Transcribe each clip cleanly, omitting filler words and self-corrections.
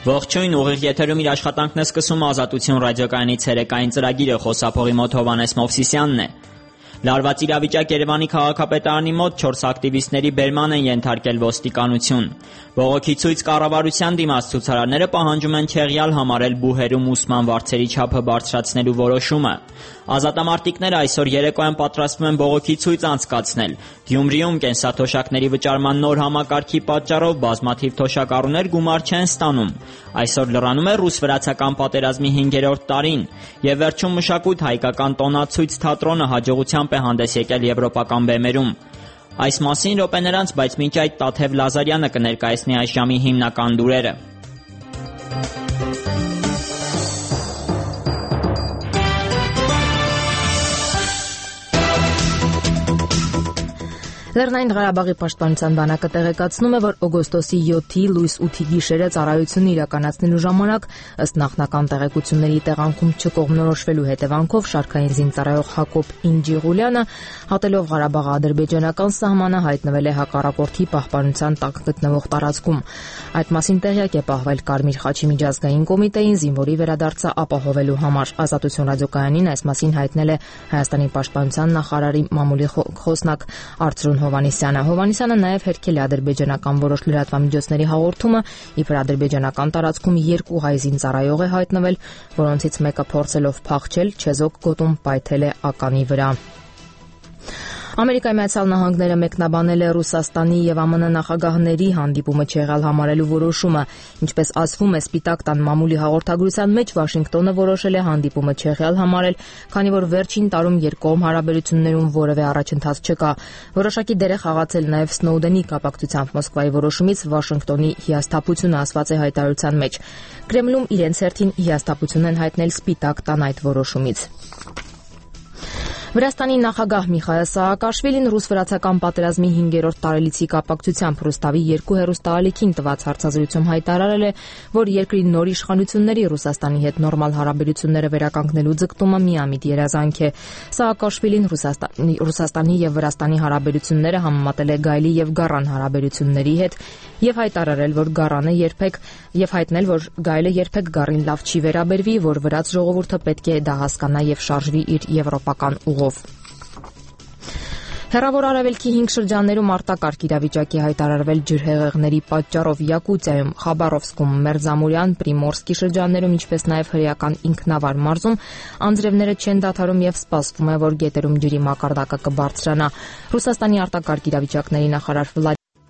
Ողջույն, ուղիղ եթերում իր աշխատանքն է սկսում Ազատություն ռադիոկայանի ցերեկային ծրագիրը, խոսափողի մոտ Հովհաննես Մովսիսյանն է։ Լարված իրավիճակ Երևանի քաղաքապետարանի մոտ 4 ակտիվիստների բերման են ենթարկել ոստիկանություն։ Բողոքի ցույց կառավարության դիմաց ցուցարարները պահանջում են չեղյալ համարել բուհերում ուսման վարձերի չափը բարձրացնելու որոշումը։ Ազատամարտիկները այսօր երեկոյան պատրաստվում են բողոքի ցույց անցկացնել։ Գյումրիում կենսաթոշակների վճարման նոր համակարգի պատճառով բազմաթիվ թոշակառուներ գումար չեն ստանում։ Այսօր լրանում է ռուս-վրացական պատերազմի 5-րդ տարին։ Եվ վերջում մշակույթ հայկական տոնացույց թատրոնը հաջողությամբ է հանդես եկել եվրոպական բեմերում։ Այս մասին րոպեներ անց, բայց մինչ այդ Տաթև Լազարյանը կներկայացնի այս ժամի հիմնական լուրերը։ Լեռնային Ղարաբաղի պաշտպանության բանակը տեղեկացնում է, որ օգոստոսի 7-ի լույս 8-ի գիշերը ծառայությունը իրականացնելու ժամանակ ըստ նախնական տեղեկությունների տեղանքում չկողմնորոշվելու հետևանքով շարքային զինծառայող Հակոբ Ինջիղուլյանը հատելով Ղարաբաղի ադրբեջանական սահմանը հայտնվել է հակառակորդի պահպանության տակ գտնվող տարածքում։ Այդ մասին տեղյակ է պահվել Կարմիր խաչի միջազգային կոմիտեին զինվորի վերադարձը ապահովելու համար։ Ազատություն ռադիոկայանին այս մասին հայտնել է Հայաստանի պաշտպանության նախարարի մամուլի խոսնակ Արծրուն Հովհաննիսյանը նաև հերքել է ադրբեջանական որոշ լրատվամիջոցների հաղորդումը, իբր ադրբեջանական տարածքում 2 հայ զինծառայող է հայտնվել, որոնցից մեկը փորձելով փախչել չեզոք գոտում պայթել է ականի վրա։ Ամերիկայի Միացյալ Նահանգները մեկնաբանել է Ռուսաստանի եւ ԱՄՆ նախագահների հանդիպումը չեղյալ համարելու որոշումը։ Ինչպես ասվում է Սպիտակ տան մամուլի հաղորդագրության մեջ, Վաշինգտոնը որոշել է հանդիպումը չեղյալ համարել, քանի որ վերջին տարում երկկողմ հարաբերություններում որևէ առաջընթաց չկա։ Որոշակի դեր է խաղացել նաեւ Սնոուդենի կապակցությամբ Մոսկվայի որոշումից Վաշինգտոնի հիասթափությունը ասված է հայտարարության մեջ։ Կրեմլում իրենց հերթին հիասթափություն են հայտնել Սպիտակ տան այդ որոշումից։ Վրաստանի նախագահ Միխայել Սաակաշվիլին ռուս-վրացական պատերազմի 5-րդ տարելիցի կապակցությամբ Ռուստավի 2 հեռուստաալիքին տված հարցազրույցում հայտարարել է, որ երկրի նոր իշխանությունների Ռուսաստանի հետ նորմալ հարաբերությունները վերականգնելու ձգտումը միամիտ երազանք է։ Սաակաշվիլին Ռուսաստանի եւ Վրաստանի հարաբերությունները համեմատել է գայլի եւ գառան հարաբերությունների հետ եւ հայտարարել, որ հայտնել, որ գայլը երբեք գառին լավ չի վերաբերվի, որ վրաց ժողովուրդը պետք է դա հասկանա եւ շարժվի իր եվրոպական ուղով։ Հեռավոր Արևելքի 5 շրջաններում արտակարգ իրավիճակի հայտարարվել ջրհեղեղների պատճառով Յակուտիայում, Խաբարովսկում, Մերձամուրյան, Պրիմորսկի շրջաններում, ինչպես նաև հրեական ինքնավար մարզում անձրևները չեն դադարում եւ սպասվում է, որ գետերում ջրի մակարդակը կբարձրանա։ Ռուսաստանի արտակարգ իրավիճակների նախարար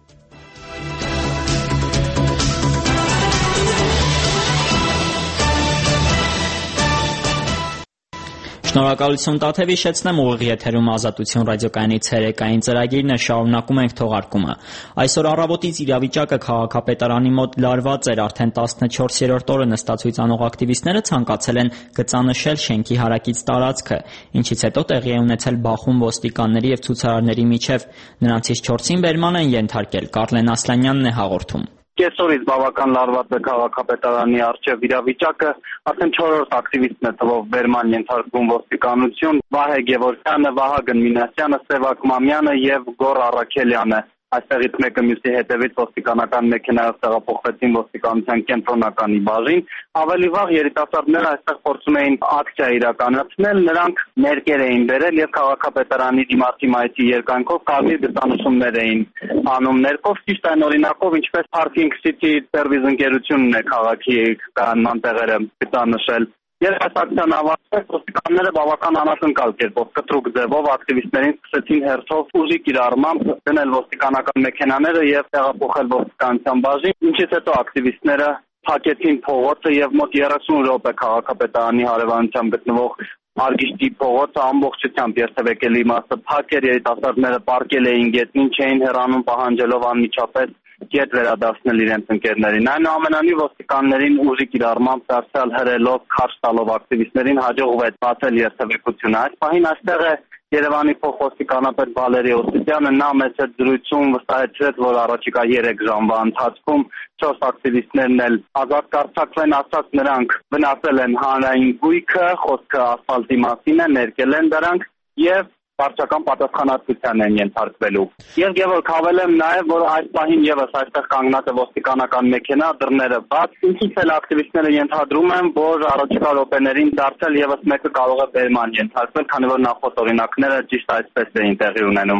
Շնորհակալություն Տաթև, հիշեցնեմ ուղիղ եթերում Ազատություն ռադիոկայանի ցերեկային ծրագիրն է, շարունակում ենք թողարկումը։ Այսօր առավոտից իրավիճակը քաղաքապետարանի մոտ լարված էր, արդեն 14-րդ օրը նստացույց անող ակտիվիստները ցանկացել են գծանշել շենքի հարակից տարածքը, ինչից հետո տեղի է ունեցել բախում ոստիկանների եւ ցուցարարների միջև։ Նրանցից 4-ին բերման են ենթարկել։ Կարլեն Ասլանյանն է հաղորդում։ Կեսօրից բավական լարված է քաղաքապետարանի առջև իրավիճակը, արդեն 4-րդ ակտիվիստն է թվով բերման ենթարկվում ոստիկանություն, Վահե Գևորգյանը, Վահագն Մինասյանը, Սևակ Մամյանը եւ Գոռ Առաքելյանը։ Այստեղից մեկը մյուսի հետևից ոստիկանական մեքենայով տեղափոխվեցին ոստիկանության կենտրոնականի բաժին։ Ավելի վաղ երիտասարդները այստեղ փորձում էին ակցիա իրականացնել, նրանք ներկեր էին բերել եւ քաղաքապետարանի դիմացի մայթի երկայնքով կարմիր գծանշումներ էին անում ներկով, ճիշտ այն օրինակով, ինչպես Parking City Service ընկերությունն է քաղաքի կանոնական տեղերը գծանշել։ Երբ այս ակցիան ավարտվեց, ոստիկանները բավական անակնկալ կերպով կտրուկ ձևով ակտիվիստներին սկսեցին հերթով ուժի կիրառմամբ դնել ոստիկանական մեքենաները եւ տեղափոխել ոստիկանության բաժին, ինչից հետո ակտիվիստները փակեցին փողոցը եւ մոտ 30 րոպե քաղաքապետարանի հարևանությամբ գտնվող Արգիշտի փողոցը ամբողջությամբ երթևեկելի մասը փակ էր, երիտասարդները պառկել էին գետնին, չէին հեռանում պահանջելով անմիջապես գետ վերադարձնել իրենց ընկերներին։ Այնուամենայնիվ ոստիկաններին ուժի կիրառմամբ դարձյալ հրելով, քարշ տալով ակտիվիստներին հաջողվեց բացել երթևեկությունը։ Այս պահին այստեղ է Երևանի փոխոստիկանապետ Վալերի Օսիպյանը, նա մեծ այդ զրույցում վստահեցրեց, որ առաջիկա 3 ժամվա ընթացքում 4 ակտիվիստներն էլ ազատ կարձակվեն, ասած նրանք վնասել են հանրային գույքը, խոսքը ասֆալտի մասին է, ներկել են դրանք եւ վարչական պատասխանատվության են ենթարկվելու։ Ես Գևորգ հավելեմ նաև, որ այս պահին եւս այստեղ կանգնած է ոստիկանական մեքենա, դռները բաց, ինչից էլ ակտիվիստները ենթադրում են, որ առաջիկա րոպեներին դարձել եւս մեկը կարող է բերման ենթարկվել, քանի որ նախորդ օրինակները ճիշտ այսպես էին տեղի ունենում։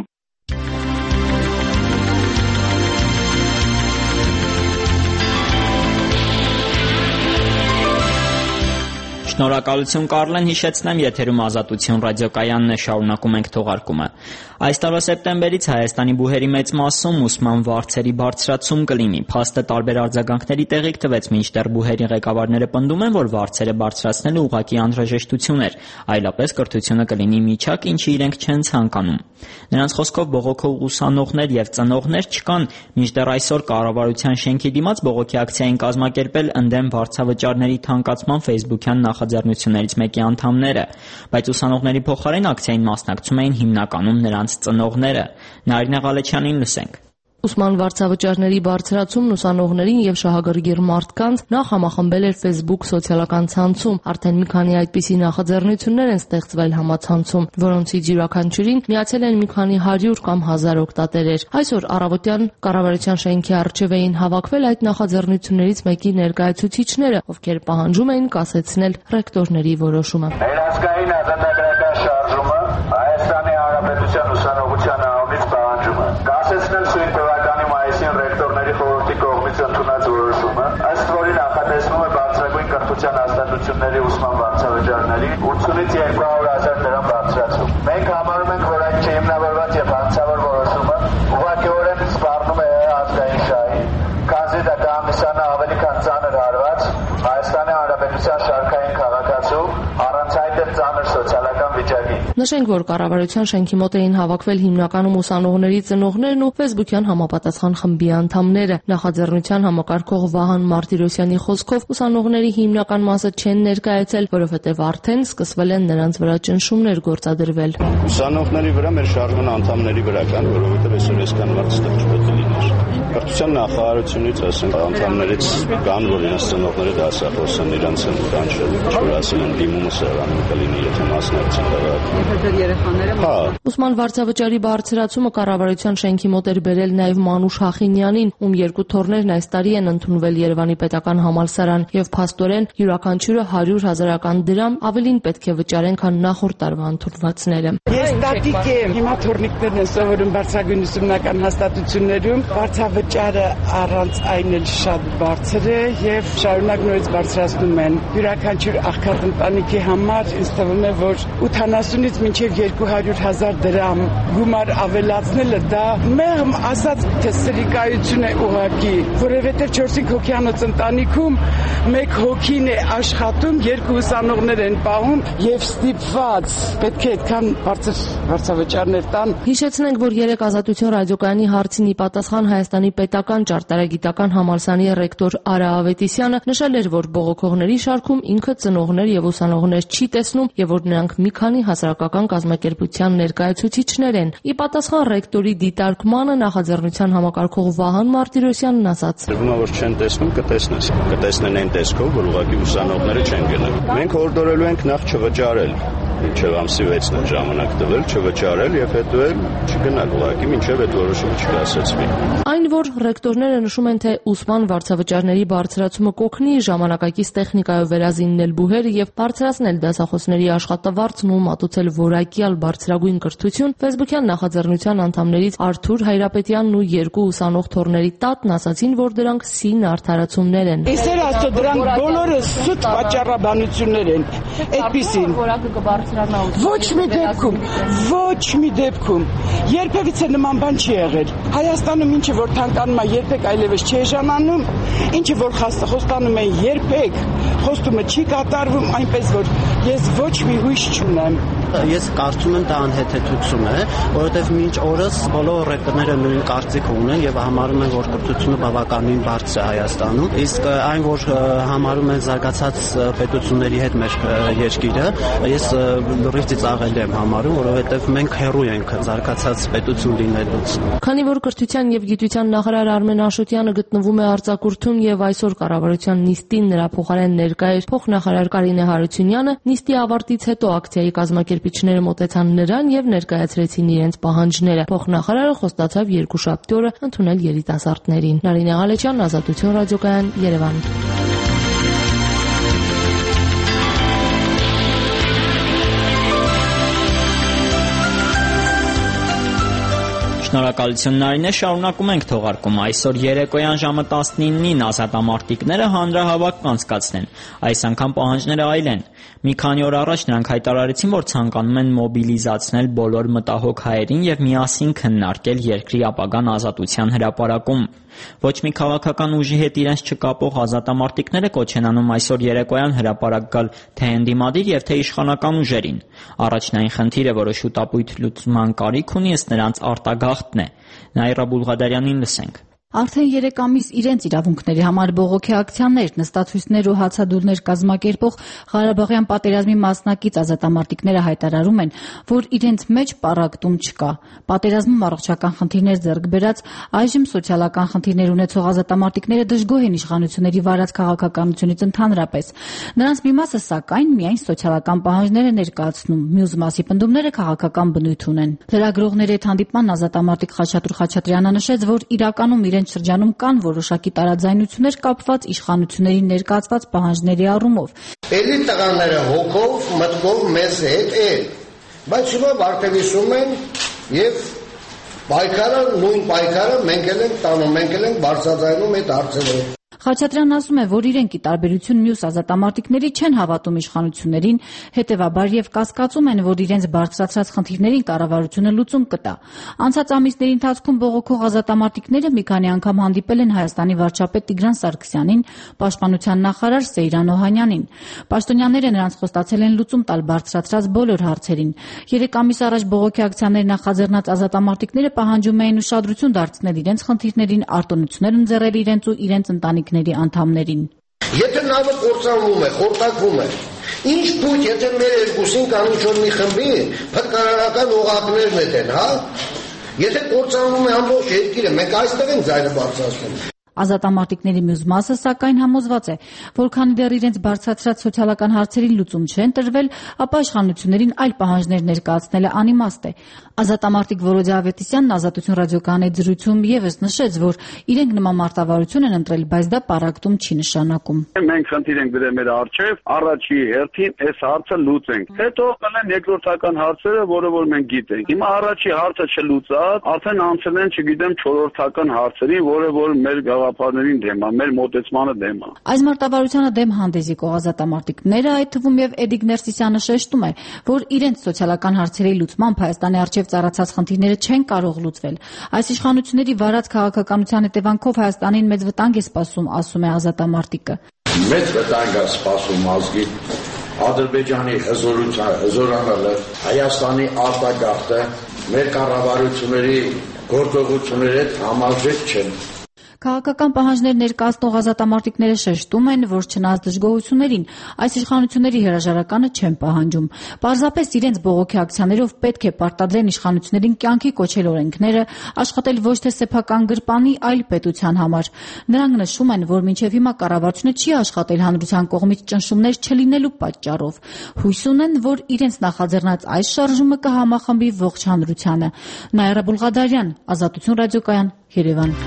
Շնորհակալություն Կարլեն, հիշեցնեմ, եթերում Ազատություն ռադիոկայանն է, շարունակում ենք թողարկումը։ Այս տարվա սեպտեմբերից Հայաստանի բուհերի մեծ մասում ուսման վարձերի բարձրացում կլինի։ Փաստը տարբեր արձագանքների տեղիք տվեց, մինչդեռ բուհերի ղեկավարները պնդում են, որ վարձերը բարձրացնելը ուղղակի անհրաժեշտություն էր, այլապես կրթությունը կլինի միջակ, ինչի իրենք չեն ցանկանում։ Նրանց խոսքով բողոքող ուսանողներ եւ ծնողներ չկան, մինչդեռ այսօր կառավարության շենքի դիմաց բողոքի ակցիային կազմակերպել ընդդեմ վարձավճարների թանկացման Facebook-յան նախաձեռնություններից մեկի անդամները, բայց ուսանողների փոխարեն ակցիային մասնակցում էին հիմնականում նրանց ծնողները։ Նարինե Ղալեչյանին լսենք։ Ուսման վարձավճարների բարձրացումն ուսանողներին եւ շահագրգիռ մարդկանց նախ համախմբել էր Facebook սոցիալական ցանցում։ Արդեն մի քանի այդպիսի նախաձեռնություններ են ստեղծվել համացանցում, որոնցից յուրաքանչյուրին միացել են մի քանի 100 կամ 1000 օգտատերեր։ Այսօր առավոտյան կառավարության շենքի առջև էին հավաքվել այդ նախաձեռնություններից մեկի ներկայացուցիչները, ովքեր պահանջում էին կասեցնել ռեկտորների որոշումը։ Ներազգային ազատագրական շարժումը Հայաստանի Հանրապետության ուսանողության անունից պահանջում է կասեցնել սույն թվականի մայիսին ռեկտորների խորհրդի կողմից ընդունած որոշումը, ըստ որի նախատեսվում է բարձրագույն կրթության հաստատությունների ուսման վարձավճարների 80-ից 200,000 դրամ բարձրացում։ Մենք համարում ենք, որ այդ չհիմնավորված եւ հանցավոր որոշումը ուղղակիորեն սպառնում է ազգային շահին, քանզի դա կհանդիսանա ավելի քան ծանր հարված Հայաստանի Հանրապետության շարքային քաղաքացու առանց այդ էլ ծանր սոցիալական վիճակի։ Նշենք, որ կառավարության շենքի մոտ էին հավաքվել հիմնականում ուսանողների ծնողներն ու Facebook-յան համապատասխան խմբի անդամները։ Նախաձեռնության համակարգող Վահան Մարտիրոսյանի խոսքով ուսանողների հիմնական մասը չեն ներկայացել, որովհետև արդեն սկսվել են նրանց վրա ճնշումներ գործադրվել։ Ուսանողների վրա մեր շարժման անդամների վրա կան, որովհետև այսօր այսքան վարձ չպետք է լիներ։ Կրթության նախարարությունից, ասենք, անդամներից կան, որ իրենց ծնողները դասախոս են, իրանց են կանչել, որ ասել են դիմումը սեղանում կլինի, եթե մասնակցեն տեղակայում։ Դեռ երեխաները։ Հա։ Ուսման վարձավճարի բարձրացումը կառավարության շենքի մոտ էր բերել նաև Մանուշ Հախինյանին, ում երկու թոռներն այս տարի են ընդունվել Երևանի պետական համալսարան, եւ փաստորեն յուրաքանչյուրը 100,000 դրամ ավելին պետք է վճարեն, քան նախորդ տարվա ընդունվածները։ Ես տատիկ եմ, հիմա թոռնիկներն են սովորում բարձրագույն ուսումնական հաստատություններում, վարձավճարը առանց այն էլ շատ բարձր է եւ շարունակ նույնիսկ բարձրացնում են։ Յուրաքանչյուր աղքատ ընտանիքի համար ինձ թվում է, որ 80-ից մինչև 200,000 դրամ գումար ավելացնելը դա մեղմ ասած թե սրիկայություն է ուղղակի, որովհետև 4-5 հոգյանոց ընտանիքում 1 հոգին է աշխատում, 2 ուսանողներ են պահում եւ ստիպված պետք է այդքան բարձր վարձավճարներ տան։ Հիշեցնենք, որ երեկ Ազատություն ռադիոկայանի հարցին ի պատասխան Հայաստանի պետական ճարտարագիտական համալսարանի ռեկտոր Արա Ավետիսյանը նշել էր, որ բողոքողների շարքում ինքը ծնողներ եւ ուսանողներ չի տեսնում եւ որ նրանք մի քանի հասարակական կազմակերպության ներկայացուցիչներ են։ Ի պատասխան ռեկտորի դիտարկմանը նախաձեռնության համակարգող Վահան Մարտիրոսյանն ասաց. Ուրեմն որ չեն տեսնում, կտեսնեն այն տեսքով, որ ուղղակի ուսանողները չեն գնում։ Մենք հորդորելու ենք նախ չվճարել, մինչև ամսի 6-ն են ժամանակ տվել, չվճարել եւ հետո էլ չգնալ ուղղակի մինչև այդ որոշումը չկասեցվի։ Այն, որ ռեկտորները նշում են, թե ուսման վարձավճարների բարձրացումը կօգնի ժամանակակից տեխնիկայով վերազիննել բուհերը եւ բարձրացնել դասախոսների աշխատավարձն ու մատուցել որակյալ բարձրագույն կրթություն, Facebook-յան նախաձեռնության անդամներից Արթուր Հայրապետյանն ու 2 ուսանող թոռների տատն ասացին, որ դրանք սին արդարացումներ են։ Իսեր աստծո դրանք բոլորը սուտ պատճառաբանություններ են։ Այդպիսին որակը կբարձրանա։ Ոչ մի դեպքում երբևիցե նման բան չի եղել։ Հայաստանում ինչը որ թանկանում է, երբեք այլևս չի էժանանում, ինչը որ խոստանում են, երբեք խոստումը չի կատարվում, այնպես որ ես ոչ մի հույս չունեմ։ Ես կարծում եմ դա անհեթեթություն է, որովհետև մինչ օրս բոլոր ռեկտորները նույն կարծիքը ունեն եւ համարում են, որ կրթությունը բավականին բարձր է Հայաստանում, իսկ այն, որ համարում են զարգացած պետությունների հետ մեր երկիրը, ես լրիվ ծիծաղելի եմ համարում, որովհետև մենք հեռու ենք զարգացած պետություն լինելուց։ Քանի որ կրթության եւ գիտության նախարար Արմեն Աշոտյանը գտնվում է արձակուրդում եւ այսօր կառավարության նիստին նրա փոխարեն ներկա է փոխնախարար Կարինե Հարությունյանը, նիստի ավարտից հետո ակցիայի կազմակերպիչ կազմակերպիչները մոտեցան նրան եւ ներկայացրեցին իրենց պահանջները։ Փոխնախարարը խոստացավ երկուշաբթի օրը ընդունել երիտասարդներին։ Նարինե Ղալեչյան, Ազատություն ռադիոկայան, Երևան։ Շնորհակալություն Նարինե, շարունակում ենք թողարկումը։ Այսօր երեկոյան ժամը 19-ին ազատամարտիկները հանրահավաք կանցկացնեն։ Այս անգամ պահանջները այլ են։ Մի քանի օր առաջ նրանք հայտարարեցին, որ ցանկանում են մոբիլիզացնել բոլոր մտահոգ հայերին եւ միասին քննարկել երկրի ապագան ազատության հրապարակում։ Ոչ մի քաղաքական ուժի հետ իրենց չկապող ազատամարտիկները կոչ են անում այսօր երեկոյան հրապարակ գալ թե ընդդիմադիր եւ թե իշխանական ուժերին։ Առաջնային խնդիրը, որը շուտապույտ լուծման կարիք ունի, ըստ նրանց արտագաղթն է։ Նաիրա Բուլղադարյանին լսենք։ Արդեն 3 ամիս իրենց իրավունքների համար բողոքի ակցիաներ, նստացույցներ ու հացադուլներ կազմակերպող Ղարաբաղյան պատերազմի մասնակից ազատամարտիկները հայտարարում են, որ իրենց մեջ պառակտում չկա։ Պատերազմում առողջական խնդիրներ ձեռք բերած, այժմ սոցիալական խնդիրներ ունեցող ազատամարտիկները դժգոհ են իշխանությունների վարած քաղաքականությունից ընդհանրապես։ Նրանց մի մասը, սակայն, միայն սոցիալական պահանջներ է ներկայացնում, մյուս մասի պնդումները քաղաքական բնույթ ունեն։ Լրագրողների հետ հանդիպման ազատամարտիկ Խաչատուր Խաչատրյանը նշեց, որ իրականում իրենց շրջանում կան որոշակի տարաձայնություններ կապված իշխանությունների ներկայացված պահանջների առումով։ Էլի տղաները հոգով, մտքով մեզ հետ էլ, բայց հիմա վարտևիսում են եւ նույն պայքարը մենք էլ ենք տանում, մենք էլ ենք բարձրաձայնում այդ հարցերը։ Խաչատրյանն ասում է, որ իրենք ի տարբերություն մյուս ազատամարտիկների չեն հավատում իշխանություններին, հետևաբար եւ կասկածում են, որ իրենց բարձրացրած խնդիրներին կառավարությունը լուծում կտա։ Անցած ամիսների ընթացքում բողոքող ազատամարտիկները մի քանի անգամ հանդիպել են Հայաստանի վարչապետ Տիգրան Սարգսյանին, պաշտպանության նախարար Սեյրան Օհանյանին։ Պաշտոնյաները նրանց խոստացել են լուծում տալ բարձրացրած բոլոր հարցերին։ 3 ամիս առաջ բողոքի ակցիաներ նախաձեռնած ազատամարտիկները պահանջում էին ուշադրություն դարձնել իրենց խնդիրներին, արտոնություններ ընձեռել իրենց ու իրենց ընտանիքների անդամներին։ Եթե նավը կործանվում է, խորտակվում է, ինչ փույթ, եթե մեր երկուսին կամ ինչ-որ մի խմբի փրկարարական օղակներն են, հա? Եթե կործանվում է ամբողջ երկիրը, մենք այստեղ ենք ձայնը բարձրացնում։ Ազատամարտիկների մյուս մասը, սակայն, համոզված է, որ քանի դեռ իրենց բարձրացրած սոցիալական հարցերին լուծում չեն տրվել, ապա իշխանություններին այլ պահանջներ ներկայացնելը անիմաստ է։ Ազատամարտիկ Որոդյա Ավետիսյանն Ազատություն ռադիոկայանի զրույցում ևս նշեց, որ իրենք նման մարտավարություն են ընտրել, բայց դա պառակտում չի նշանակում։ Մենք խնդիր ենք դրել մեր առջև, առաջի հերթին այս հարցը լուծենք։ Հետո կլեն երկրորդական հարցերը, որը որ մենք գիտենք։ Հիմա առաջի հարցը չլուծած, արդեն անցել են, չգիտեմ, չորրորդական հարցերի, որը որ մեր գաղափարներին դեմ է, մեր մոտեցմանը դեմ է։ Այս մարտավարությանը դեմ հանդես եկող ազատամարտիկները, այդ թվում եւ Էդիկ Ներսիսյանը շեշտում է, որ իրենց սոցիալական հարցերի լուծմամբ Հայաստանի առջև ծառացած խնդիրները չեն կարող լուծվել։ Այս իշխանությունների վարած քաղաքականության հետևանքով Հայաստանին մեծ վտանգ է սպասում, ասում է ազատամարտիկը։ Մեծ վտանգ է սպասում ազգի Ադրբեջանի հզորանալը, Հայաստանի արտագաղթը մեր կառավարությունների գործողությունների հետ համարժեք չեն։ Քաղաքական պահանջներ ներկայացնող ազատամարտիկները շեշտում են, որ չնայած դժգոհություններին, այս իշխանությունների հրաժարականը չեն պահանջում։ Պարզապես իրենց բողոքի ակցիաներով պետք է պարտադրեն իշխանություններին կյանքի կոչել օրենքները, աշխատել ոչ թե սեփական գրպանի, այլ պետության համար։ Նրանք նշում են, որ մինչև հիմա կառավարությունը չի աշխատել հանրության կողմից ճնշումներ չլինելու պատճառով։ Հույս ունեն, որ իրենց նախաձեռնած այս շարժումը կհամախմբի ողջ հանրությանը։ Նաիրա Բուլղադարյան, Ազատություն ռադիոկայան, Երևան։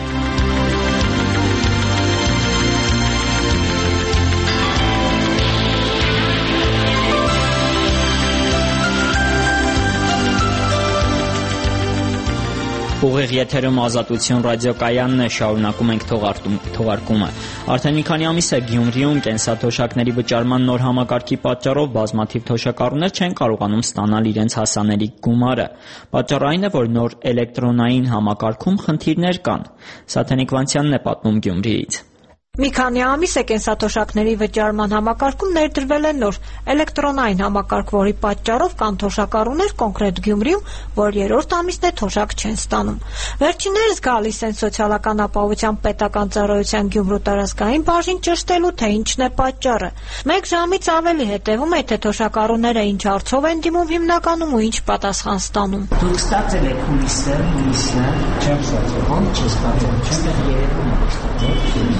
Ուղիղ եթերում Ազատություն ռադիոկայանն է, շարունակում ենք թողարկումը։ Արդեն մի քանի ամիս է Գյումրիում կենսաթոշակների վճարման նոր համակարգի պատճառով բազմաթիվ թոշակառուներ չեն կարողանում ստանալ իրենց հասանելիք գումարը։ Պատճառը այն է, որ նոր էլեկտրոնային համակարգում խնդիրներ կան։ Սաթենիկ Վանցյանն է պատմում Գյումրիից։ Մի քանի ամիս է կենսաթոշակների վճարման համակարգում ներդրվել է նոր էլեկտրոնային համակարգ, որի պատճառով կան թոշակառուներ կոնկրետ Գյումրիում, որ երրորդ ամիսն է թոշակ չեն ստանում։ Վերջիններս գալիս են Սոցիալական ապահովության պետական ծառայության Գյումրու տարածքային բաժին ճշտելու, թե ինչն է պատճառը։ Մեկ ժամից ավելի հետևում է, թե թոշակառուները ինչ հարցով են դիմում հիմնականում ու ինչ պատասխան ստանում։ Դուք ստացել եք հունիսը, չեմ ստացել, ո՞նց չստացել, չեմ երևում։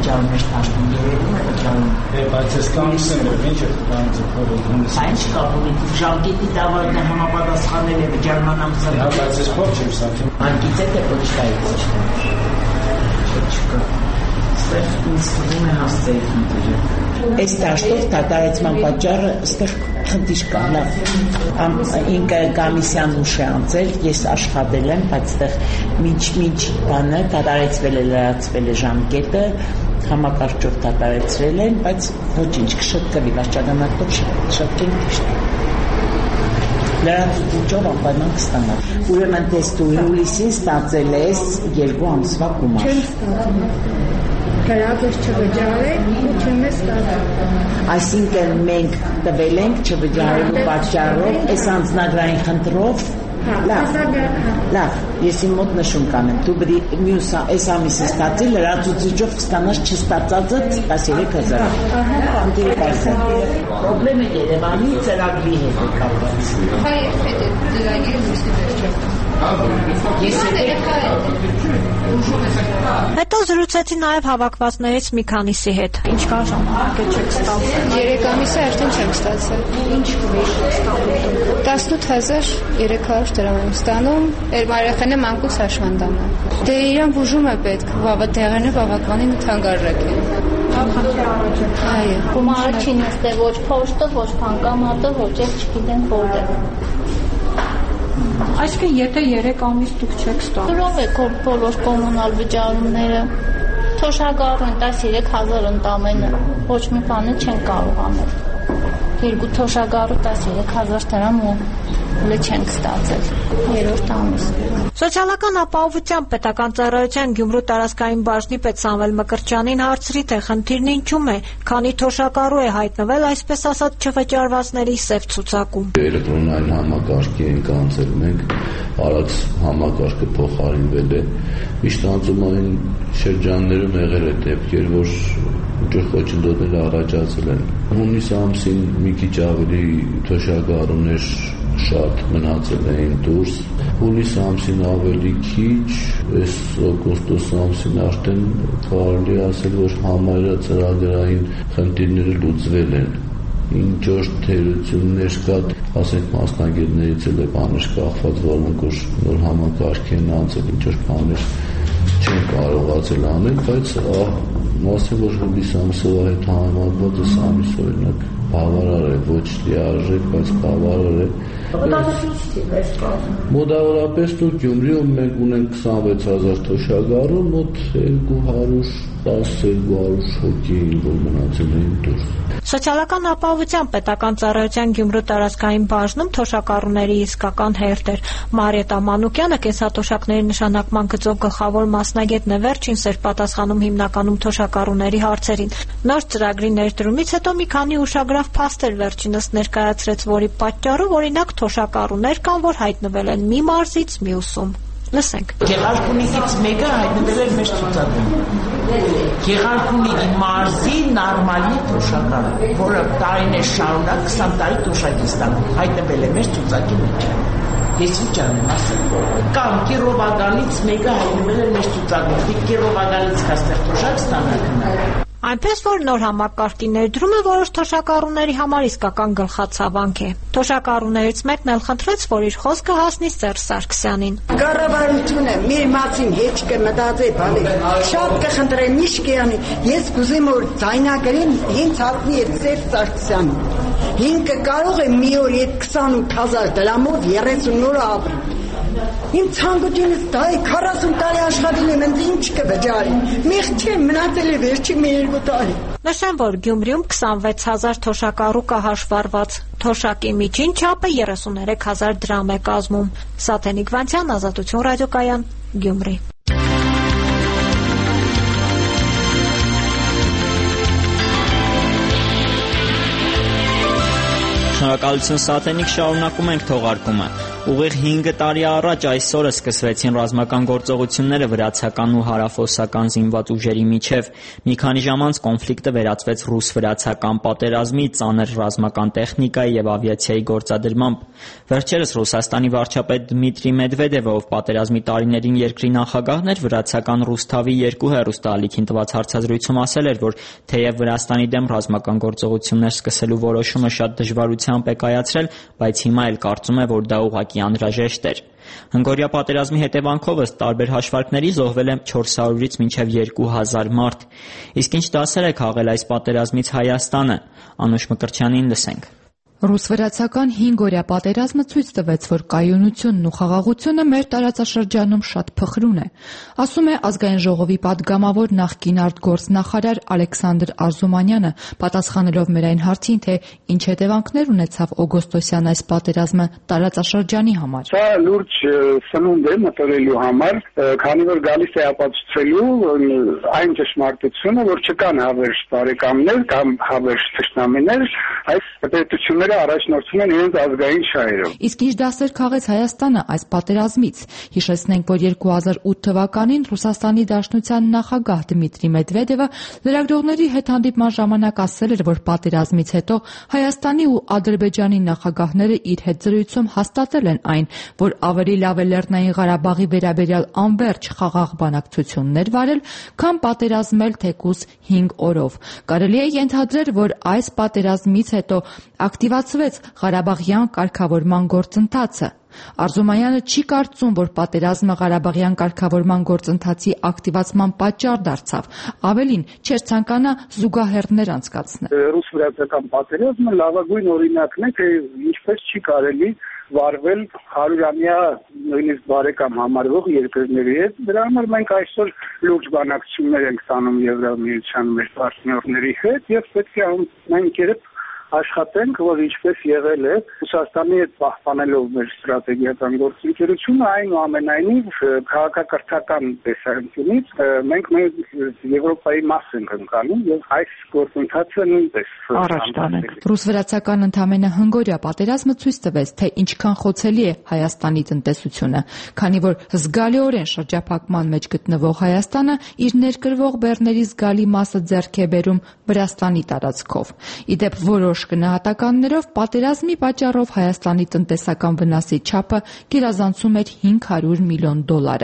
վճարում է տաշտում, երևում է վճարում։ Բայց այս կամիսն է, ինչ է տանում ձգորը հունիս։ Այն չկա, ժամկետի դավարանը համապատասխանել է վճարման ամսը։ Հա, բայց այս փոքր չեմ սարքեմ։ Անկիցե թե պոչտայի պոչտա։ Չկա։ Ստեղ ինձ թվում է հասցեի խնդիրը։ Այս դաշտով դատարեցման պատճառը ստեղ խնդիր կա, լավ։ Ինքը կամիսյան ուշ է անցել, ես աշխատել եմ, բայց ստեղ միջ բանը դատարեցվել է, լրացվել է ժամկետը, համակարգչով դատարեցրել են, բայց ոչինչ կշտկվի, վարչականատով շտկենք դիշտ։ Լրացուցիչով անպայման կստանա։ Ուրեմն տեստուի հուլիսին ստացել ես 2 ամսվա գումար։ Չեմ ստացել։ Գրածս չվճարեք ու չեմ ստացել։ Այսինքն մենք տվել ենք չվճարելու պատճառով, այս անձնագրային խնդրով, լավ, ես իմ մոտ նշում կանեմ, դու բրի մյուս այս ամիսը ստացի լրացուցիչով կստանաս չստացածը 13000։ Խնդիրը կայսը։ Պրոբլեմը Երևանի ծրագրի հետ է կապված։ Հայ հետ է ծրագիրը լույսի վերջը։ Հետո զրուցեցի նաև հավաքվածներից մի քանիսի հետ։ Ինչքան ժամանակ չեք ստացել։ 3 ամիս է արդեն չեմ ստացել։ Ինչ կվի 18300 դրամ եմ ստանում, երբ երեխան եմ անկուս հաշվանդամ է։ Դե իրան բուժում է պետք, դեղերը բավականին թանկարժեք են։ Այո, գումարը չի նստել ոչ փոստը, ոչ բանկամատը, ոչ էլ չգիտեն որտեղ։ Այսինքն եթե 3 ամիս դուք չեք ստանում։ Դրով է բոլոր կոմունալ վճարումները, թոշակառուն 13000 ընդամենը, ոչ մի բանը չեն կարող անել։ 2 թոշակառու 13000 դրամ ու չենք ստացել 3-րդ ամիս։ Սոցիալական ապահովության պետական ծառայության Գյումրու տարածքային բաժնի պետ Սամվել Մկրտչյանին հարցրի, թե խնդիրն ինչում է, քանի թոշակառու է հայտնվել այսպես ասած չվճարվածների սև ցուցակում։ Էլեկտրոնային համակարգի ենք անցել մենք, արած համակարգը փոխարինվել է։ Միշտ անցումային շրջաններում եղել է դեպքեր, որ ջրխոչընդոտներ առաջացել են։ Հունիս ամսին մի քիչ ավելի թոշակառուներ շատ մնացել էին դուրս, հուլիս ամսին ավելի քիչ, այս օգոստոս ամսին արդեն կարելի ասել, որ համարյա ծրագրային խնդիրները լուծվել են։ Ինչ որ թերություններ կա, ասենք մասնագետներից էլ է բաներ կախված, որոնք որ նոր համակարգ են անցել, ինչ որ բաներ չեն կարողացել անել, բայց ասեմ, որ հուլիս ամսով այդ համեմատված այս ամիս օրինակ բավարար է, ոչ լիարժեք, բայց բավարար է։ Մոտավորապես դու Գյումրիում մենք ունենք 26000 թոշակառու, մոտ 210-200 հոգի, որ մնացել էին դուրս։ Սոցիալական ապահովության պետական ծառայության Գյումրու տարածքային բաժնում թոշակառուների իսկական հերթ էր։ Մարիետա Մանուկյանը կենսաթոշակների նշանակման գծով գլխավոր մասնագետն է, վերջինս էր պատասխանում հիմնականում թոշակառուների հարցերին։ Նոր ծրագրի ներդրումից հետո մի քանի ուշագրավ փաստեր վերջինս ներկայացրեց, որի պատճառով օրինակ թոշակառուներ կան, որ հայտնվել են մի մարզից մյուսում։ Լսենք։ Գեղարքունիքից մեկը հայտնվել էր մեր ցուցակում։ Գեղարքունիքի մարզի նորմալի թոշակառու, որը տարիներ շարունակ 20 տարի թոշակի ստանում, հայտնվել է մեր ցուցակի մեջ։ Ես ինչ անեմ ասել։ Կամ Կիրովականից մեկը հայտնվել է մեր ցուցակում, Կիրովականից կաստեղ թոշակ ստանալ։ Այնպես որ նոր համակարգի ներդրումը որոշ թոշակառուների համար իսկական գլխացավանք է։ Թոշակառուներից մեկն էլ խնդրեց, որ իր խոսքը հասնի Սերժ Սարգսյանին։ Կառավարությունը մեր մասին հետ կմտածի, բալի։ Շատ կխնդրեմ Միշկյանի, ես կուզեմ որ ձայնագրին հենց հասնի Սերժ Սարգսյանին։ Ինքը կարող է մի օր 28000 դրամով 30 օր ապրել։ Իմ ցանկությունս դա է 40 տարի աշխատել եմ, ինչ կվճարի։ Մեղ չեմ մնացել է վերջի մի 2 տարի։ Նշեմ, որ Գյումրիում 26000 թոշակառու կա հաշվառված։ Թոշակի միջին չափը 33000 դրամ է կազմում։ Սաթենիկ Վանցյան, Ազատություն ռադիոկայան, Գյումրի։ Շնորհակալություն Սաթենիկ, շարունակում ենք թողարկումը։ Ուղիղ 5 տարի առաջ այսօրը սկսվեցին ռազմական գործողությունները վրացական ու հարավօսական զինված ուժերի միջև։ Մի քանի ժամ անց կոնֆլիկտը վերածվեց ռուս-վրացական պատերազմի, ծանր ռազմական տեխնիկայի եւ ավիացիայի գործադրմամբ։ Վերջերս Ռուսաստանի վարչապետ Դմիտրի Մեդվեդևը, ով պատերազմի տարիներին երկրի նախագահն էր, վրացական Ռուսթավի 2 հեռուստաալիքին տված հարցազրույցում ասել էր, որ թեև Վրաստանի դեմ ռազմական գործողություններ սկսելու որոշումը շատ դժվարությամբ է կայացրել, բայց հիմա էլ կարծում է, որ դա ուղղակի անհրաժեշտ էր։ Հնգօրյա պատերազմի հետևանքով ըստ տարբեր հաշվարկների զոհվել է 400-ից մինչև 2000 մարդ։ Իսկ ինչ դասեր է քաղել այս պատերազմից Հայաստանը, Անուշ Մկրտչյանին լսենք։ Ռուս-վրացական 5-օրյա պատերազմը ցույց տվեց, որ կայունությունն ու խաղաղությունը մեր տարածաշրջանում շատ փխրուն է, ասում է Ազգային ժողովի падգամավոր նախկին արտգործնախարար Ալեքսանդր Արզումանյանը, պատասխանելով մեր այն հարցին, թե ինչ հետևանքներ ունեցավ օգոստոսյան այս պատերազմը տարածաշրջանի համար։ Սա լուրջ սնունդ է մտորելու համար, քանի որ գալիս է ապացուցելու այն ճշմարտությունը, որ չկան հավերժ բարեկամներ կամ հավերժ թշնամիներ, այս պետությունները առաջնորդվում են իրենց ազգային շահերով։ Իսկ ինչ դասեր քաղեց Հայաստանը այս պատերազմից։ Հիշեցնենք, որ 2008 թվականին Ռուսաստանի Դաշնության նախագահ Դմիտրի Մեդվեդևը լրագրողների հետ հանդիպման ժամանակ ասել էր, որ պատերազմից հետո Հայաստանի ու Ադրբեջանի նախագահները իր հետ զրույցում հաստատել են այն, որ ավելի լավ է Լեռնային Ղարաբաղի վերաբերյալ անվերջ խաղաղ բանակցություններ վարել, քան պատերազմել թեկուզ 5 օրով։ Կարելի է ենթադրել, որ այս պատերազմից հետո ակտիվացվեց Ղարաբաղյան կարգավորման գործընթացը։ Արզումանյանը չի կարծում, որ պատերազմը Ղարաբաղյան կարգավորման գործընթացի ակտիվացման պատճառ դարձավ։ Ավելին, չէր ցանկանա զուգահեռներ անցկացնել։ Ռուս-վրացական պատերազմը լավագույն օրինակն է, թե ինչպես չի կարելի վարվել 100-ամյա նույնիսկ բարեկամ համարվող երկրների հետ։ Դրա համար մենք այսօր լուրջ բանակցություններ ենք տանում Եվրամիության մեր պարտներների հետ եւ պետք է մենք երբ աշխատենք, որ ինչպես եղել է Ռուսաստանի հետ պահպանելով մեր ստրատեգիական գործընկերությունը, այնուամենայնիվ քաղաքակրթական տեսանկյունից մենք Եվրոպայի մաս ենք ընկալում եւ այս գործընթացը նույնպես առաջ տանենք։ Ռուս-վրացական ընդամենը հնգօրյա պատերազմը ցույց տվեց, թե ինչքան խոցելի է Հայաստանի տնտեսությունը, քանի որ զգալիորեն շրջափակման մեջ գտնվող Հայաստանը իր ներկրվող բեռների զգալի մասը ձեռք է բերում Վրաստանի տարածքով։ Իդեպ որոշ գնահատականներով պատերազմի պատճառով Հայաստանի տնտեսական վնասի չափը գերազանցում էր $500 միլիոն։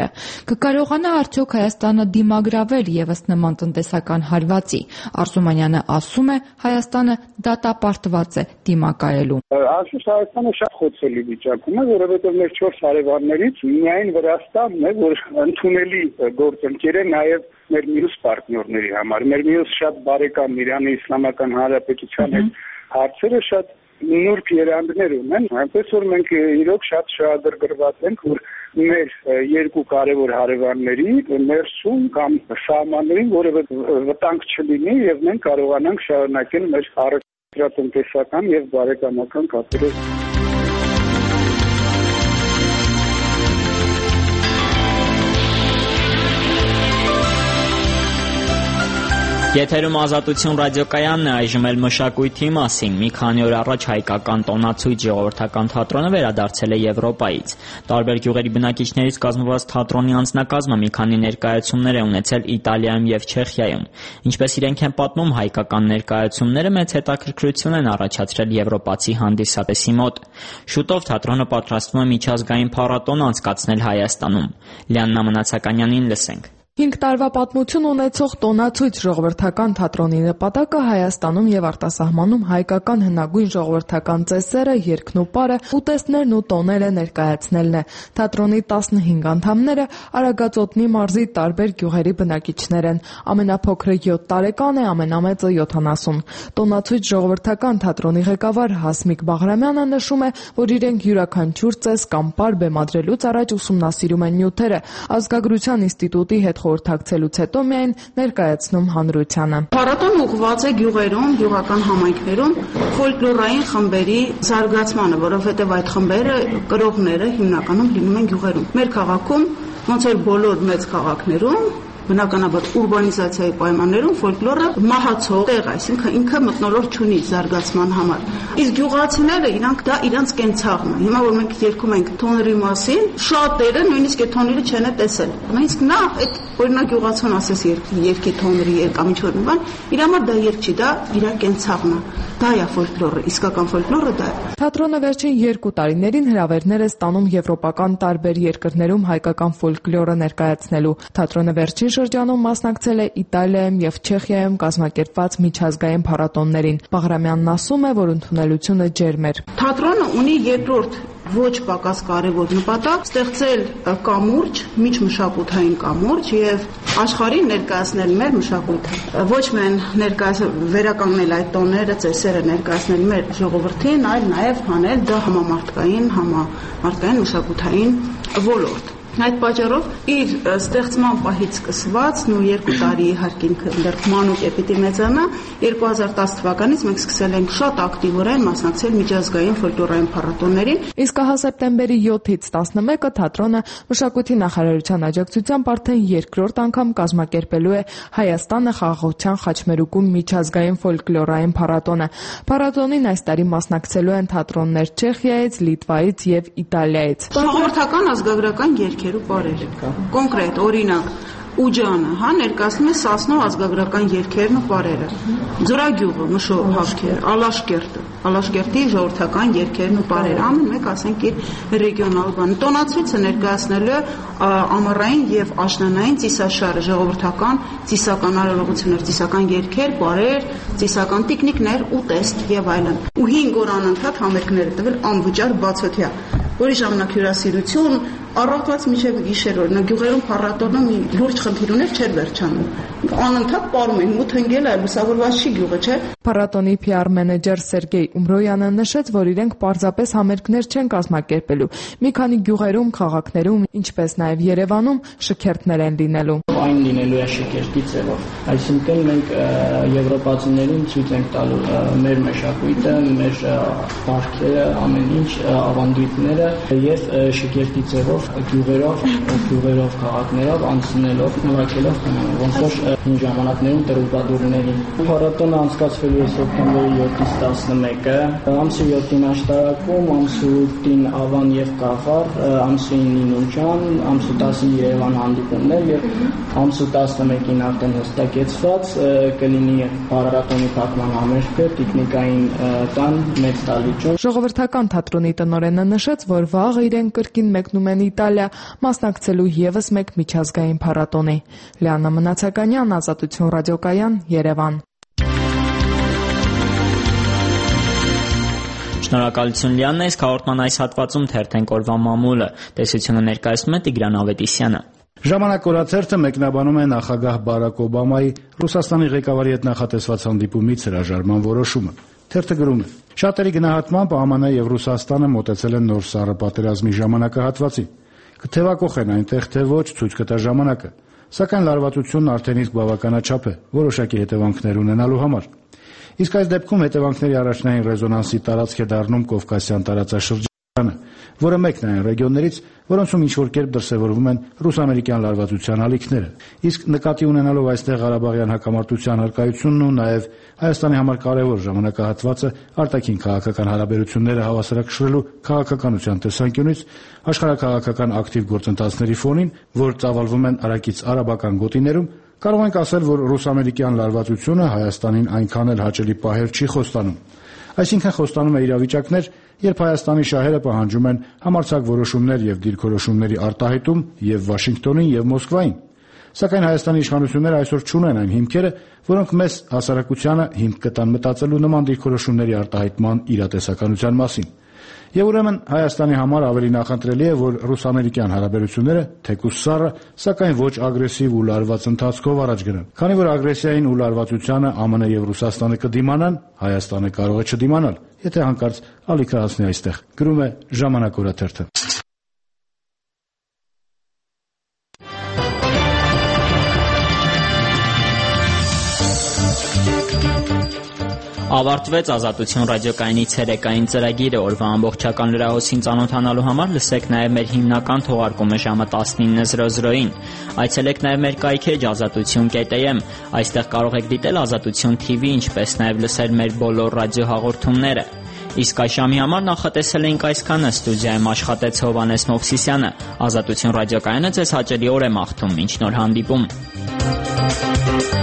Կկարողանա արդյոք Հայաստանը դիմագրավել ևս նման տնտեսական հարվածի։ Արզումանյանը ասում է, Հայաստանը դատապարտված է դիմակայելու։ Անշուշտ Հայաստանը շատ խոցելի վիճակում է, որովհետև մեր 4 հարևաններից միայն Վրաստանն է, որ ընդունելի գործընկեր է նաև մեր մյուս պարտներների համար։ Մեր մյուս շատ բարեկամ Իրանի Իսլամական Հանրապետության հետ հարցերը շատ նուրբ երանդներ ունեն, այնպես որ մենք իրոք շատ շահագրգռված ենք, որ մեր երկու կարևոր հարևանների ներսում կամ սահմաններին որևէ վտանգ չլինի եւ մենք կարողանանք շարունակել մեր առողջատնտեսական եւ բարեկամական կապերը։ Եթերում Ազատություն ռադիոկայանն է, այժմ էլ մշակույթի մասին։ Մի քանի օր առաջ հայկական տոնացույց ժողովրդական թատրոնը վերադարձել է Եվրոպայից։ Տարբեր գյուղերի բնակիչներից կազմված թատրոնի անձնակազմը մի քանի ներկայացումներ է ունեցել Իտալիայում եւ Չեխիայում։ Ինչպես իրենք են պատմում, հայկական ներկայացումները մեծ հետաքրքրություն են առաջացրել եվրոպացի հանդիսատեսի մոտ։ Շուտով թատրոնը պատրաստվում է միջազգային փառատոն անցկացնել Հայաստանում։ Լիաննա Մնացականյանին լսենք։ 5 տարվա պատմություն ունեցող տոնացույց ժողովրդական թատրոնի նպատակը Հայաստանում եւ արտասահմանում հայկական հնագույն ժողովրդական ծեսերը, երգն ու պարը, ուտեստներն ու տոները ներկայացնելն է։ Թատրոնի 15 անդամները Արագածոտնի մարզի տարբեր գյուղերի բնակիչներ են։ Ամենափոքրը 7 տարեկան է, ամենամեծը 70։ Տոնացույց ժողովրդական թատրոնի ղեկավար Հասմիկ Բաղրամյանը նշում է, որ իրենք յուրաքանչյուր ծես կամ պար բեմադրելուց առաջ ուսումնասիրում են նյութերը։ Ազգագրության ինստիտուտի հետ խորհրդակցելուց հետո միայն ներկայացնում հանրությանը։ Փառատոնն ուղղված է գյուղերում, գյուղական համայնքներում ֆոլկլորային խմբերի զարգացմանը, որովհետև այդ խմբերը, կրողները հիմնականում լինում են գյուղերում։ Մեր քաղաքում, ոնց որ բոլոր մեծ քաղաքներում, բնականաբար ուրբանիզացիայի պայմաններում ֆոլկլորը մահացող տեղ, այսինքն ինքը մթնոլորտ չունի զարգացման համար։ Իսկ գյուղացիները իրանք դա իրանք կենցաղն է։ Հիմա որ մենք երգում ենք թոնրի մասին, շատերը նույնիսկ այդ թոնրը չեն տեսել։ Իսկ նա այդ օրինակ գյուղացուն ասես երկի թոնրի կամ ինչ որ մի բան, իր համար դա երգ չի, դա իր կենցաղն է։ Դա է ֆոլկլորը, իսկական ֆոլկլորը դա է։ Թատրոնը վերջին 2 տարիներին հրավերներ է ստանում եվրոպական տարբեր երկրներում հայկական ֆոլկլորը ներկայացնելու։ Թատրոնը վերջին շրջանում մասնակցել է Իտալիայում եւ Չեխիայում կազմակերպված միջազգային փառատոներին։ Բաղրամյանն ասում է, որ ընդունելությունը ջերմ էր։ Թատրոնը ունի երկրորդ ոչ պակաս կարևոր նպատակ ստեղծել կամուրջ, միջմշակութային կամուրջ եւ աշխարհին ներկայացնել մեր մշակույթը։ Ոչ միայն վերականգնել այդ տոները, ծեսերը ներկայացնել մեր ժողովրդին, այլ նաեւ հանել դա համամարտկային մշակութային ոլորտ։ Այդ պատճառով իր ստեղծման պահից սկսված ու 2 տարի իհարկե դեռ մանուկ է պիտի մեծանա 2010 թվականից մենք սկսել ենք շատ ակտիվորեն մասնակցել միջազգային ֆոլկլորային փառատոներին։ Իսկ հա սեպտեմբերի 7-ից 11-ը թատրոնը մշակույթի նախարարության աջակցությամբ արդեն երկրորդ անգամ կազմակերպելու է Հայաստանը խաղաղության խաչմերուկում միջազգային ֆոլկլորային փառատոնը։ Փառատոնին այս տարի մասնակցելու են թատրոններ Չեխիայից, Լիտվայից եւ Իտալիայից։ Ժողովրդական ազգագրական երգեր ու պարեր։ Կոնկրետ օրինակ Ուջանը, ներկայացնում է Սասնո ազգագրական երգերն ու պարերը։ Ձորագյուղը, Մշո հավքեր, Ալաշկերտի ժողովրդական երգերն ու պարերը։ Ամեն մեկ ասենք իր ռեգիոնալ բան։ Տոնացույցը ներկայացնելու ամառային եւ աշնանային ծիսաշարը, ժողովրդական ծիսական արարողություններ, ծիսական երգեր, պարեր, ծիսական տիկնիկներ, ուտեստ եւ այլն։ Ու 5 օր անընդհատ համերգներ տվել անվճար բացօթյա, որի ժամանակ հյուրասիրություն առավոտից մինչև գիշեր օրինակ գյուղերում փառատոնը մի լուրջ խնդիր ուներ չէր վերջանում։ Անընդհատ պարում էին, մութ ընկել է, լուսավորված չի գյուղը, չէ։ Փառատոնի PR մենեջեր Սերգեյ Ումրոյանը նշեց, որ իրենք պարզապես համերգներ չեն կազմակերպելու։ Մի քանի գյուղերում, քաղաքներում, ինչպես նաև Երևանում շքերթներ են լինելու։ Այն լինելու է շքերթի ձևով։ Այսինքն մենք եվրոպացիներին ցույց ենք տալու մեր մշակույթը, մեր բարքերը, ամեն ինչ ավանդույթները եւ շքերթի ձևով գյուղերով, քաղաքներով անցնելով, նվագելով, ոնց որ հին ժամանակներում տրուբադուրների։ Փառատոնը անցկացվելու է սեպտեմբերի 7-ից 11-ը, ամսի 7-ին Աշտարակում, ամսի 8-ին Ավան եւ Կախար, ամսի 9-ին Ունջան, ամսի 10-ին Երևան հանդիպումներ եւ ամսի 11-ին արդեն հստակեցված կլինի փառատոնի փակման համերգը տեխնիկային տան մեծ դալիճում։ Ժողովրդական թատրոնի տնօրենը նշեց, որ վաղը իրեն կրկին մեկնում են Իտալիա, մասնակցելու եւս մեկ միջազգային փառատոնի։ Լիանա Մնացականյան, Ազատություն ռադիոկայան, Երևան։ Շնորհակալություն Լիաննա, իսկ հաղորդման այս հատվածում թերթենք օրվա մամուլը։ Տեսությունը ներկայացնում է Տիգրան Ավետիսյանը։ Ժամանակ օրաթերթը մեկնաբանում է նախագահ Բարակ Օբամայի Ռուսաստանի ղեկավարի հետ նախատեսված հանդիպումից հրաժարման որոշումը։ Թերթը գրում է. Շատերի գնահատմամբ ԱՄՆ եւ Ռուսաստանը մոտեցել են նոր սառը պատերազմի ժամանակահատվածին։ Կթևակոխեն այնտեղ թե ոչ ցույց կտա ժամանակը, սակայն լարվածությունն արդեն իսկ բավականաչափ է որոշակի հետևանքներ ունենալու համար։ Իսկ այս դեպքում հետևանքների առաջնային ռեզոնանսի տարածք է դառնում Կովկասյան տարածաշրջանը, որը մեկն է այն ռեգիոններից, որոնցում ինչ-որ կերպ դրսևորվում են ռուս-ամերիկյան լարվածության ալիքները։ Իսկ նկատի ունենալով այստեղ Ղարաբաղյան հակամարտության առկայությունն ու նաև Հայաստանի համար կարևոր ժամանակահատվածը արտաքին քաղաքական հարաբերությունները հավասարակշռելու քաղաքականության տեսանկյունից աշխարհաքաղաքական ակտիվ գործընթացների ֆոնին, որ ծավալվում են արագից արաբական գոտիներում, կարող ենք ասել, որ ռուս-ամերիկյան լարվածությունը Հայաստանին այնքան էլ հաճելի պահեր չի խոստանում։ Այսինքն խոստանում է իրավիճակներ, երբ Հայաստանի շահերը պահանջում են համարձակ որոշումներ եւ դիրքորոշումների արտահայտում եւ Վաշինգտոնին եւ Մոսկվային։ Սակայն Հայաստանի իշխանությունները այսօր չունեն այն հիմքերը, որոնք մեզ հասարակությանը հիմք կտան մտածելու նման դիրքորոշումների արտահայտման իրատեսականության մասին։ Եվ ուրեմն Հայաստանի համար ավելի նախընտրելի է, որ ռուս-ամերիկյան հարաբերությունները թեկուզ սառը, սակայն ոչ ագրեսիվ ու լարված ընթացքով առաջ գնան։ Քանի որ ագրեսիային ու լարվածությանը ԱՄՆ եւ Ռուսաստանը կդիմանան, Հայաստանը կարող է չդիմանալ, եթե հանկարծ ալիքը հասնի այստեղ։ Գրում է Ժամանակ օրաթերթը։ Ավարտվեց Ազատություն ռադիոկայանի ցերեկային ծրագիրը։ Օրվա ամբողջական լրահոսին ծանոթանալու համար լսեք նաև մեր հիմնական թողարկումը ժամը 19:00-ին։ Այցելեք նաև մեր կայքեջ azatutyon.am, այստեղ կարող եք դիտել Ազատություն TV, ինչպես նաև լսել մեր բոլոր ռադիոհաղորդումները։ Իսկ այս ժամի համար նախատեսել էինք այսքանը։ Ստուդիայում աշխատեց Հովհաննես Մովսիսյանը։ Ազատություն ռադիոկայանը ձեզ հաճելի օր է մաղթում։ Մինչ նոր հանդիպում։